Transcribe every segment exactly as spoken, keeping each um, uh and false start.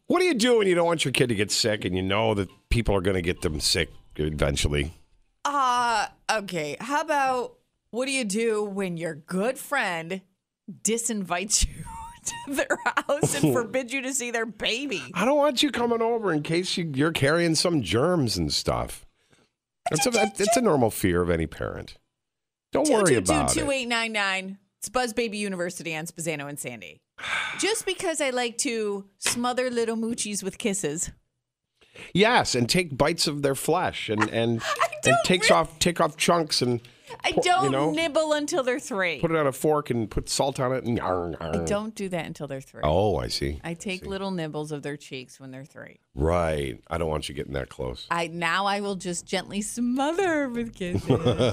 What do you do when you don't want your kid to get sick and you know that people are going to get them sick eventually? Uh, okay. How about what do you do when your good friend disinvites you to their house and forbids you to see their baby? I don't want you coming over in case you, you're carrying some germs and stuff. It's a, it's a normal fear of any parent. Don't worry about it. two two two, two eight nine nine. It's Buzz Baby University on Spazzano and Sandy. Just because I like to smother little moochies with kisses. Yes, and take bites of their flesh and and, and takes really, off take off chunks and I don't you know, nibble until they're three. Put it on a fork and put salt on it and arr, arr. I don't do that until they're three. Oh, I see. I take I see. little nibbles of their cheeks when they're three. Right. I don't want you getting that close. I now I will just gently smother with kisses.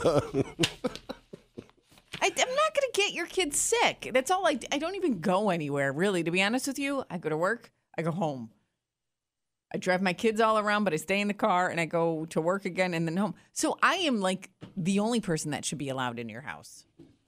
I, I'm not going to get your kids sick. That's all I I don't even go anywhere, really. To be honest with you, I go to work, I go home. I drive my kids all around, but I stay in the car and I go to work again and then home. So I am like the only person that should be allowed in your house.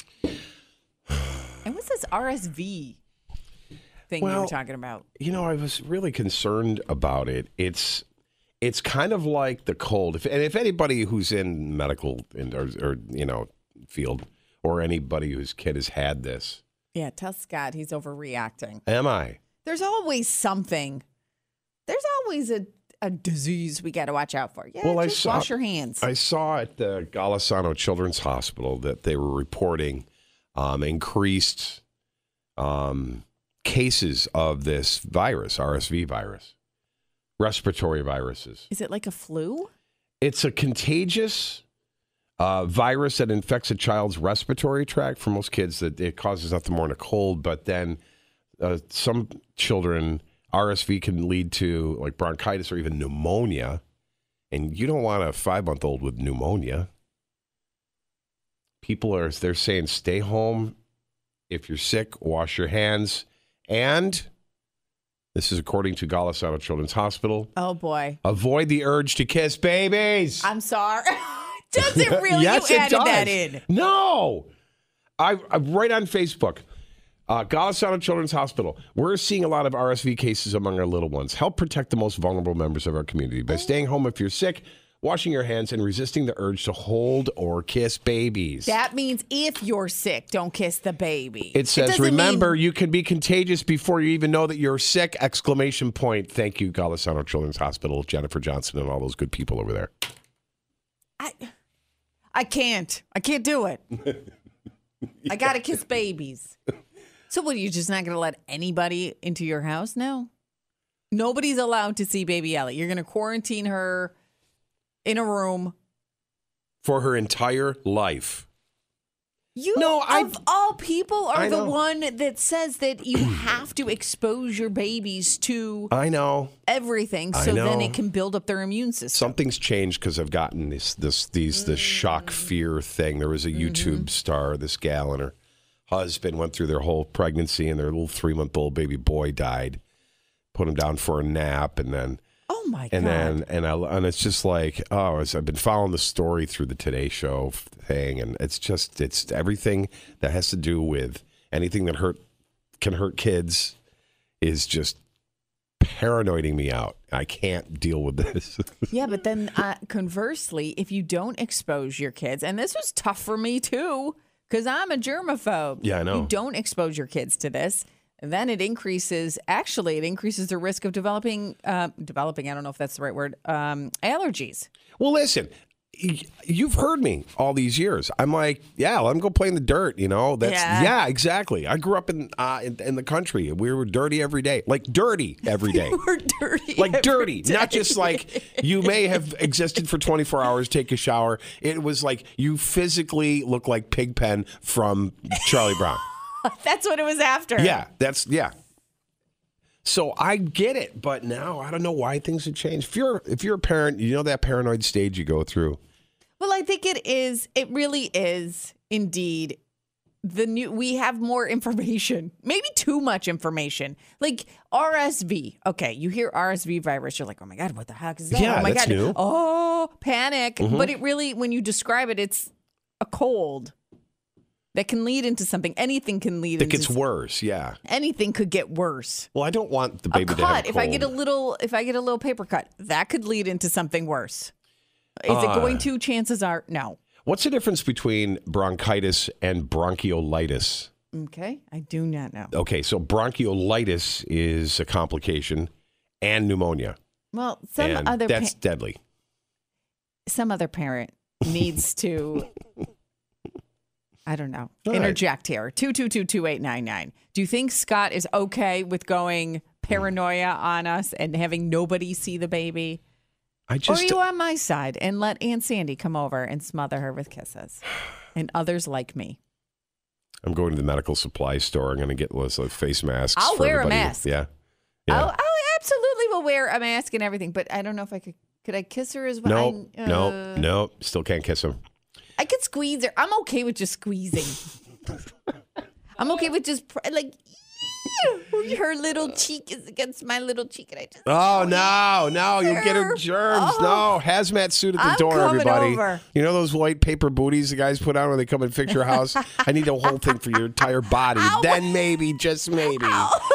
And what's this R S V thing well, you were talking about? You know, I was really concerned about it. It's it's kind of like the cold. If, and if anybody who's in medical in, or, or, you know, field or anybody whose kid has had this. Yeah, tell Scott he's overreacting. Am I? There's always something. There's always a, a disease we got to watch out for. Yeah, well, just I saw, wash your hands. I saw at the Golisano Children's Hospital that they were reporting um, increased um, cases of this virus, R S V virus, respiratory viruses. Is it like a flu? It's a contagious uh, virus that infects a child's respiratory tract. For most kids, that it causes nothing more than a cold, but then uh, some children, R S V can lead to like bronchitis or even pneumonia, and you don't want a five-month-old with pneumonia. People are, they're saying stay home. If you're sick, wash your hands. And this is according to Golisano Children's Hospital. Oh, boy. Avoid the urge to kiss babies. I'm sorry. Does it really? Yes, you it added does. that in. No. I, I'm right on Facebook. Uh, Golisano Children's Hospital. We're seeing a lot of R S V cases among our little ones. Help protect the most vulnerable members of our community by staying home if you're sick, washing your hands, and resisting the urge to hold or kiss babies. That means if you're sick, don't kiss the baby. It says, it remember, mean- you can be contagious before you even know that you're sick, exclamation point. Thank you, Golisano Children's Hospital, Jennifer Johnson, and all those good people over there. I, I can't. I can't do it. I got to kiss babies. So what, are you just not going to let anybody into your house now? Nobody's allowed to see baby Ellie. You're going to quarantine her in a room. For her entire life. You, no, I, of all people, are I the know. one that says that you have to expose your babies to I know. everything I so know. then it can build up their immune system. Something's changed because I've gotten this this these this shock fear thing. There was a YouTube Mm-hmm. star, this gal and her husband went through their whole pregnancy, and their little three month old baby boy died. Put him down for a nap, and then Oh my and God. then and I and it's just like, oh, it's, I've been following the story through the Today Show thing, and it's just it's everything that has to do with anything that hurt can hurt kids is just paranoiding me out. I can't deal with this. Yeah, but then uh, conversely, if you don't expose your kids, and this was tough for me too, because I'm a germaphobe. Yeah, I know. You don't expose your kids to this, and then it increases, actually, it increases the risk of developing, uh, developing, I don't know if that's the right word, um, allergies. Well, listen, y- you've heard me all these years. I'm like, yeah, let them go play in the dirt. You know, that's Yeah. yeah, exactly. I grew up in, uh, in in the country. We were dirty every day, like dirty every day. We're dirty. Like every dirty, day. not just like you may have existed for twenty-four hours, take a shower. It was like you physically look like Pigpen from Charlie Brown. That's what it was after. Yeah, that's, yeah. So I get it, but now I don't know why things have changed. If you're, if you're a parent, you know that paranoid stage you go through. Well, I think it is, it really is indeed the new, we have more information, maybe too much information. Like R S V. Okay, you hear R S V virus, you're like, oh my God, what the heck is that? Yeah, oh my that's God. new. Oh, panic. Mhm. But it really, when you describe it, it's a cold. that can lead into something. Anything can lead That into gets worse, yeah. Anything could get worse. Well, I don't want the A baby to have a cut. cold. If I get a little, if I get a little paper cut, that could lead into something worse. Is Uh, it going to? Chances are no. What's the difference between bronchitis and bronchiolitis? Okay, I do not know. Okay, so bronchiolitis is a complication and pneumonia. Well, some and other that's pa- deadly. some other parent needs to. I don't know. All Interject here. Two two two two eight nine nine. Do you think Scott is okay with going paranoia on us and having nobody see the baby? I Or just are you on my side and let Aunt Sandy come over and smother her with kisses? And others like me. I'm going to the medical supply store. I'm going to get those uh, face masks. I'll for wear a everybody. mask. Yeah. yeah. I'll, I absolutely will wear a mask and everything, but I don't know if I could. Could I kiss her as well? Nope. I, uh, nope. Nope. Still can't kiss him. I could squeeze her. I'm okay with just squeezing. I'm okay with just pr- like her little cheek is against my little cheek, and I just. Oh, no. No. You'll get her her. germs. Oh. No. Hazmat suit at the I'm door, coming everybody. over. You know those white paper booties the guys put on when they come and fix your house? I need a whole thing for your entire body. Ow. Then maybe, just maybe.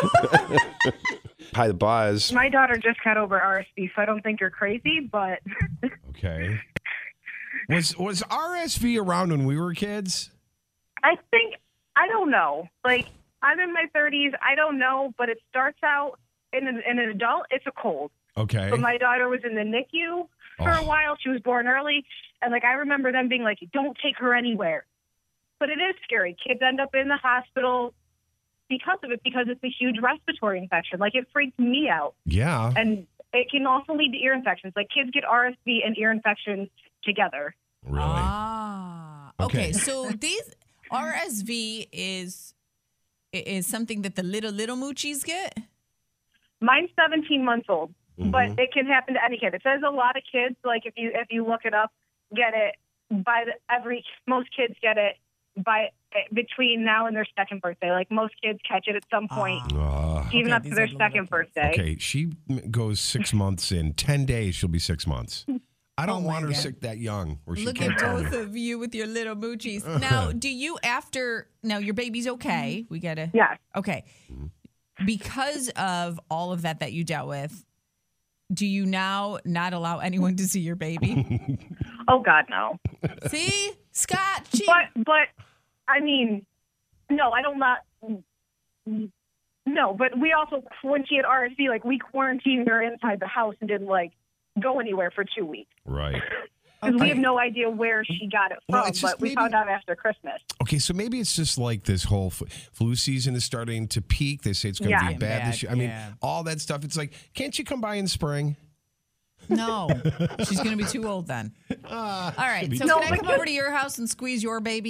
Hi, the Buzz. My daughter just got over R S V, so I don't think you're crazy, but Okay. Was was R S V around when we were kids? I think, I don't know. Like, I'm in my thirties. I don't know, but it starts out in an, in an adult, it's a cold. Okay. But my daughter was in the N I C U for Oh. a while. She was born early. And, like, I remember them being like, don't take her anywhere. But it is scary. Kids end up in the hospital because of it, because it's a huge respiratory infection. Like, it freaks me out. Yeah. And it can also lead to ear infections. Like, kids get R S V and ear infections together. Really? Ah. Okay. Okay. So these R S V is is something that the little little moochies get. Mine's seventeen months old, Mhm. but it can happen to any kid. It says a lot of kids, like if you if you look it up, get it by the, every most kids get it by between now and their second birthday. Like most kids catch it at some point, Ah. even Okay, up to these their are the little second kids. birthday. Okay, she m- goes six months in ten days. She'll be six months. I don't Oh my want her God. sick that young, where she Look can't at tell both me. of you with your little moochies. Now, do you after now your baby's okay? We gotta Yes. okay. Because of all of that that you dealt with, do you now not allow anyone to see your baby? Oh God, no. See, Scott, she, But but I mean, no, I don't not. No, but we also when she had R S V, like we quarantined her inside the house and didn't like go anywhere for two weeks. Right. Because we Okay. have no idea where she got it from, Well, it's just but we maybe- found out after Christmas. Okay, so maybe it's just like this whole f- flu season is starting to peak. They say it's going to Yeah. be bad this year. I mean, Yeah. all that stuff. It's like, can't you come by in spring? no, she's gonna be too old then. all right, so No, can I but come just- over to your house and squeeze your baby?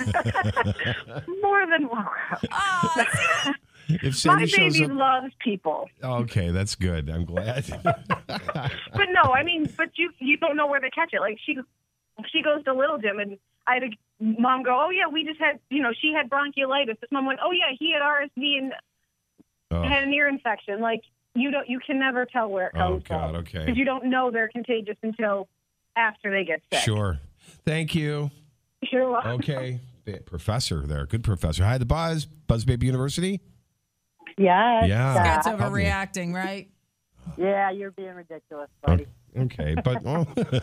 More than welcome. Ah, If My Cindy shows baby up, loves people. okay, that's good. I'm glad. But no, I mean, but you you don't know where to catch it. Like she she goes to Little Jim, and I had a mom go, oh yeah, we just had, you know, she had bronchiolitis. This mom went, oh yeah, he had R S V and Oh, had an ear infection. Like you don't, you can never tell where it oh comes God. from Okay. because you don't know they're contagious until after they get sick. Sure. Thank you. You're welcome. Okay. The professor there. Good professor. Hi, the Buzz. Buzz Baby University. Yes. Yeah. Scott's Help me. overreacting, right? Yeah, you're being ridiculous, buddy. Okay, but oh.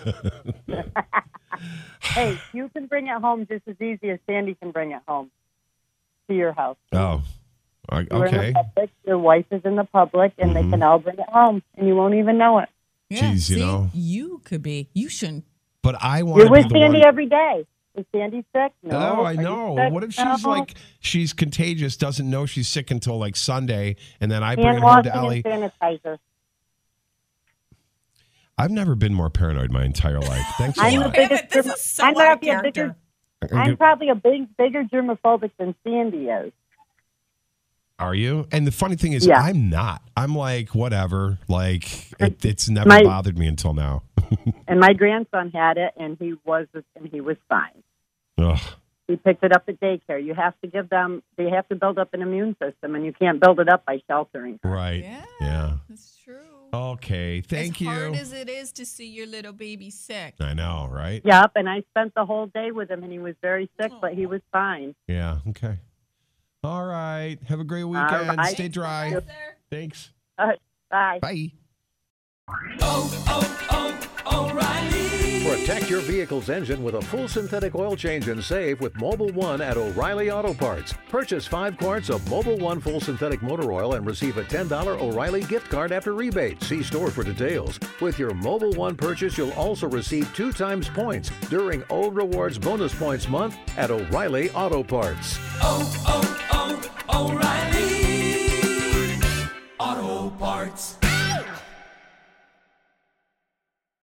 Hey, you can bring it home just as easy as Sandy can bring it home to your house. oh, I- You're in okay. the public, your wife is in the public, and Mhm. they can all bring it home, and you won't even know it. Yeah, Jeez, you see, know. you could be. You shouldn't. But I want You're to be with the Sandy one. every day. Is Sandy sick? No. Oh, I Are you know. sick? What if she's No. like she's contagious, doesn't know she's sick until like Sunday, and then I bring Hand it home washing to Ellie? and sanitizer. I've never been more paranoid my entire life. Thanks a I'm lot. the biggest Damn it, this germ- is so I'm out of not the character. biggest- I'm I'm good- probably a big, bigger germophobic than Sandy is. Are you? And the funny thing is, Yeah. I'm not. I'm like whatever. Like it, it's never My- bothered me until now. And my grandson had it, and he was and he was fine. Ugh. He picked it up at daycare. You have to give them. They have to build up an immune system, and you can't build it up by sheltering. Right. Yeah, Yeah. that's true. Okay, thank as you. As hard as it is to see your little baby sick. I know, right? Yep, and I spent the whole day with him, and he was very sick, but he was fine. Yeah, okay. All right. Have a great weekend. right. Stay dry. Yes, Thanks. All right, bye. Bye. Oh, oh, oh, O'Reilly. Protect your vehicle's engine with a full synthetic oil change and save with Mobile One at O'Reilly Auto Parts. Purchase five quarts of Mobile One full synthetic motor oil and receive a ten dollars O'Reilly gift card after rebate. See store for details. With your Mobile One purchase, you'll also receive two times points during O Rewards Bonus Points Month at O'Reilly Auto Parts. Oh, oh, oh, O'Reilly.